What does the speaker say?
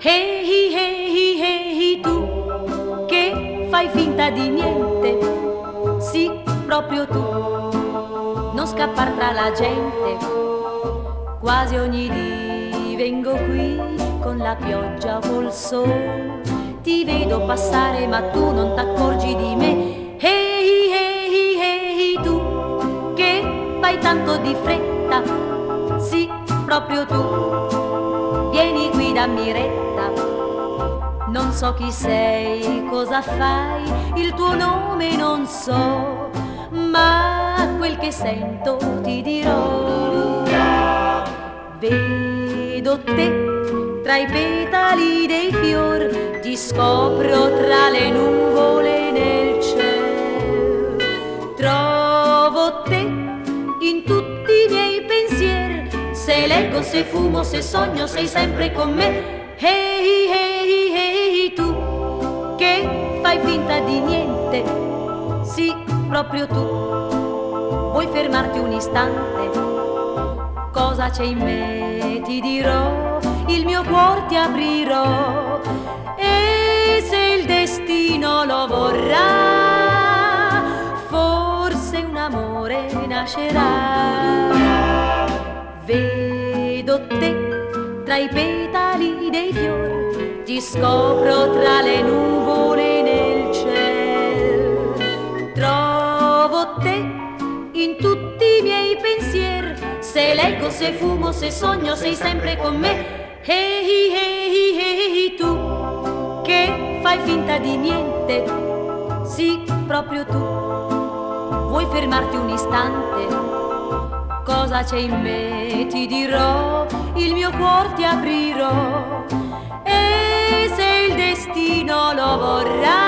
Ehi, ehi, ehi, tu che fai finta di niente, sì, proprio tu, non scappar tra la gente. Quasi ogni dì vengo qui con la pioggia o col sole, ti vedo passare ma tu non t'accorgi di me. Ehi, ehi, ehi, tu che fai tanto di fretta, sì, proprio tu, vieni qui, dammi retta. Non so chi sei, cosa fai, il tuo nome non so, ma quel che sento ti dirò. Vedo te tra i petali dei fior, ti scopro tra le nuvole nel cielo. Trovo te in tutti i miei pensieri, se leggo, se fumo, se sogno, sei sempre con me. Ehi, ehi, ehi, tu che fai finta di niente, sì, proprio tu, vuoi fermarti un istante? Cosa c'è in me ti dirò, il mio cuore ti aprirò, e se il destino lo vorrà, forse un amore nascerà. Vedo te tra i petali dei fiori, ti scopro tra le nuvole nel cielo. Trovo te in tutti i miei pensieri, se leggo, se fumo, se sogno, sei sempre con me. Ehi, ehi, ehi, tu che fai finta di niente, sì, proprio tu, vuoi fermarti un istante? Cosa c'è in me ti dirò, il mio cuore ti aprirò, e se il destino lo vorrà,